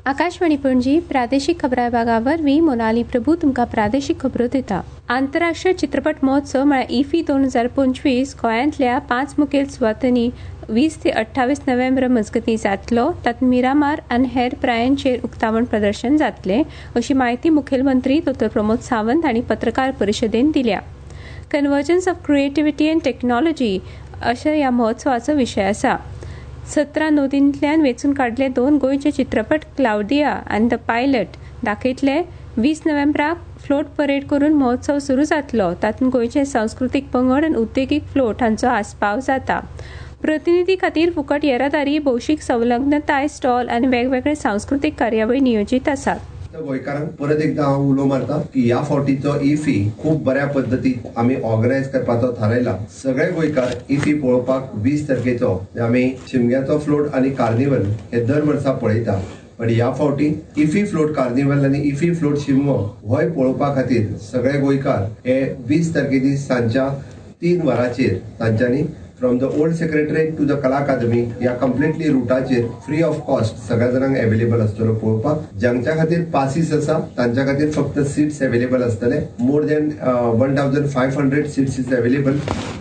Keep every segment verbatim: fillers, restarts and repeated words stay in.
आकाशवाणी पणजी प्रादेशीक खबरां विभागावर मी मोनाली प्रभू तुमकां प्रादेशीक खबरो दिता। आंतरराष्ट्रीय चित्रपट महोत्सव म्हळ्यार इफी दोन हजार पंचवीस गोंयांतल्या पांच मुखेल सुवातांनी वीस ते अठ्ठावीस नोव्हेंबर मजगतीं जातलो। तातूंत मिरामार आनी हेर प्रायांचेर उक्तावण प्रदर्शन जातलें, अशी माहिती मुखेलमंत्री डॉ प्रमोद सावंत हांणी पत्रकार परिशदेंत दिल्या। Convergence of creativity and technology अशें ह्या महोत्सवाचो विशय आसा। सतरा नोंदींतल्यान वेंचून काडले दोन गोंयचे चित्रपट क्लाउडिया आनी द पायलट दाखयतले। वीस नोव्हेंबराक फ्लोट परेड करून महोत्सव सुरू जातलो। तातूंत गोंयचे सांस्कृतीक पंगड आनी उद्देगीक फ्लोट हांचो आस्पाव जाता। प्रतिनिधी खातीर फुकट येरादारी, भौशीक संलग्नताय स्टॉल आनी वेगवेगळे सांस्कृतीक कार्यावळी नियोजीत आसात। गोंयकारांक परत एकदा हांव उलो मारता की ह्या फावटीचो इफी खूब बऱ्या पद्दतीन आमी ऑर्गनायज करपाचो थारायला। सगळे गोंयकार इफी पळोवपाक वीस तारखेचो आमी शिमग्याचो फ्लोट आनी कार्निवल हे दर वर्सा पळयता, पण ह्या फावटी इफी फ्लोट कार्निवल आनी इफी फ्लोट शिमगो होय पळोवपा खातीर सगळे गोंयकार हे वीस तारखेची सांजच्या तीन वरांचेर तांच्यांनी from the old secretariat to the Kala Akademi या कंप्लिटली रुटाचेर फ्री ऑफ कॉस्ट सगळ्या जाणांक अवेलेबल आसतलो पळोवपाक। ज्यांच्या खातीर पासीस आसा तांच्या खातीर फक्त सीट्स अवेलेबल आसतले। More than one thousand five hundred seats is available.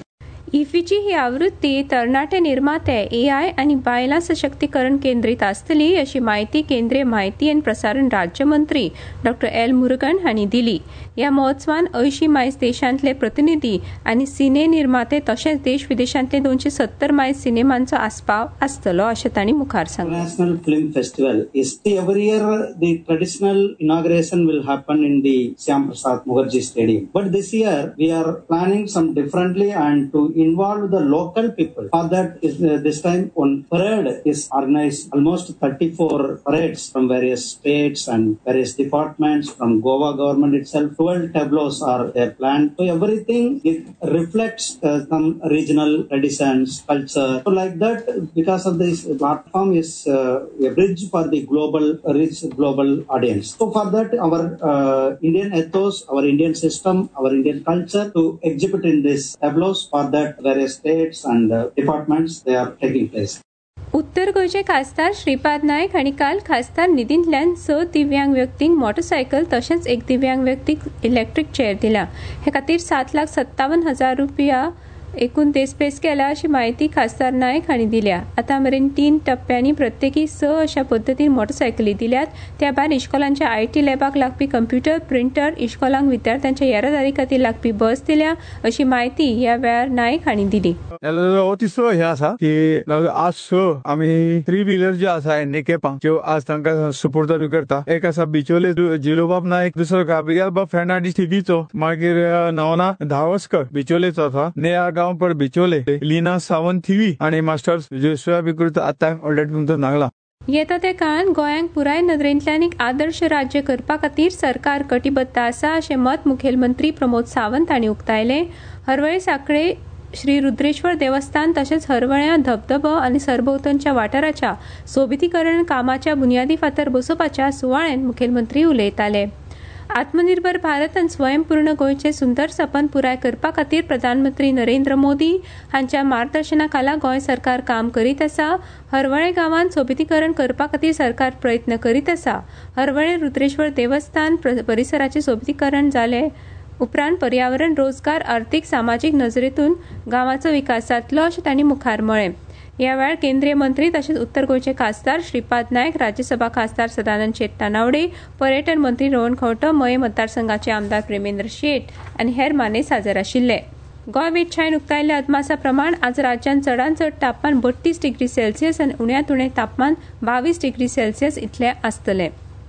इफीची ही आवृत्ती तरणाटे निर्माते, एआय आनी बायलां सशक्तीकरण केंद्रीत आसतली, अशी माहिती केंद्रीय म्हायती आनी प्रसारण राज्यमंत्री डॉ एल मुरुगन हांणी दिली। ह्या महोत्सवान अंयशीं मायज देशांतले प्रतिनिधी आनी सिने निर्माते तशेंच देश विदेशांतले दोनशे सत्तर मायज सिनेमांचो आस्पाव आसतलो, अशें तांणी मुखार सांगलें। International Film Festival is every year the traditional inauguration will happen in the Shyam Prasad Mukherjee Stadium, but this year we are planning some differently and to involve the local people. For that is uh, this time on parade is organized almost thirty-four parades from various states and various departments from Goa government itself. twelve tableaus are there planned. So everything it reflects uh, some regional traditions, culture. So like that, because of this platform is uh, a bridge for the global reach global audience. So for that our uh, Indian ethos, our Indian system, our Indian culture to exhibit in this tableaus. For that various states and uh, departments they are taking place. उत्तर गोंयचे खासदार श्रीपाद नायक हांणी काल खासदार निधींतल्यान स दिव्यांग व्यक्तींक motorcycle तशेंच एक दिव्यांग व्यक्तीक इलेक्ट्रीक चेअर दिला। हे खातीर सात लाख सत्तावन हजार रुपया एकूण देसपेस केला, अशी माहिती खासदार नायक हांणी दिल्या। आतां मेरेन तीन टप्प्यांनी प्रत्येकी स अशा पद्दतीन मोटरसायकली दिल्यात। त्या भायर इश्कोलांच्या आयटी लॅबाक लागपी कंप्युटर, प्रिंटर, इश्कोलांक विद्यार्थ्यांच्या येरादारी खातीर लागपी बस दिल्या, अशी माहिती ह्या वेळार नायक हांणी दिली। तिसरो हे आसा की आज स आमी थ्री व्हिलर जे आसा हँडिकॅपांक ज्यो आज तांकां सुपूर्द करता। एक आसा बिचोले जिलोबाब नायक, दुसरो गाब्रियल बाब फेर्नांडीस थिवीचो, मागीर नवना धावस्कर बिचोलेचो आसा, नेहा गांव पर बिचोले, लीना सावंत थिवी आनी मास्टर्स जोशुआ विकृत आतां ऑलरेडी तुमचो नागला। येता ते काळान गोंयांक पुराय नदरेंतल्यान एक आदर्श राज्य करपा खातीर सरकार कटिबद्ध आसा, अशें मत मुखेलमंत्री प्रमोद सावंत हांणी उक्तायलें। हरवळे सांखळे श्री रुद्रेश्वर देवस्थान तशेंच हरवळ्या धबधबो आनी सरभोंवतणच्या वाठाराच्या सोबितीकरण कामाच्या बुनयादी फातर बसोवपाच्या सुवाळ्यान मुखेलमंत्री उलयताले। आत्मनिर्भर भारत आनी स्वयंपूर्ण गोंयचे सुंदर सपन पुराय करपा खातीर प्रधानमंत्री नरेंद्र मोदी हांच्या मार्गदर्शना खाला गोंय सरकार काम करीत आसा। हरवळे गांवांत सोबितीकरण करपा खातीर सरकार प्रयत्न करीत आसा। हरवळे रुद्रेश्वर देवस्थान परिसराचे सोबितीकरण जाले उपरांत पर्यावरण, रोजगार, आर्थीक, सामाजीक नजरेतून गांवाचो विकास जातलो, अशें तांणी मुखार म्हळें। ह्या वेळार केंद्रीय मंत्री तशेंच उत्तर गोंयचे खासदार श्रीपाद नायक, राज्यसभा खासदार सदानंद शेट तानावडे, पर्यटन मंत्री रोहन खंवटो, मये मतदारसंघाचे आमदार प्रेमेंद्र शेट आनी हेर मानेस हाजीर आशिल्ले। गोंय वेधशाळेन उक्तायल्ल्या अदमासा प्रमाण आज राज्यांत चडांत चड तापमान बत्तीस डिग्री सेल्सियस आनी उण्यांत उणें तापमान बावीस डिग्री सेल्सियस इतलें आसतलें।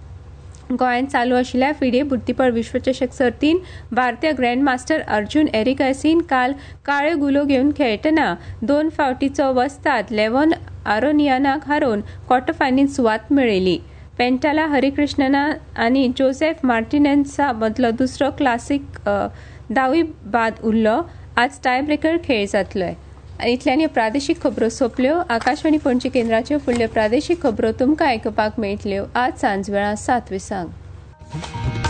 गोंयांत चालू आशिल्ल्या फिडे बुद्धिबळ विश्वचषक सर्तीन भारतीय ग्रँडमास्टर अर्जुन एरिगासीन काल काळ्यो गुलो घेवन खेळटना दोन फावटीचो वस्ताद लेव्हन आरोनियानाक हारोवन क्वॉर्टर फायनलींत सुवात मेळयली। पेंटाला हरिकृष्णना आनी जोसेफ मार्टिनेन्सा मदलो दुसरो क्लासीक दावी बाद उरलो। आज टाय ब्रेकर खेळ जातलो। इतल्यानी प्रादेशीक खबरो सोंपल्यो। आकाशवाणी पणजी केंद्राच्यो फुडल्यो प्रादेशीक खबरो तुमकां आयकुपाक मेळटल्यो आज सांज वेळा सात विसांक।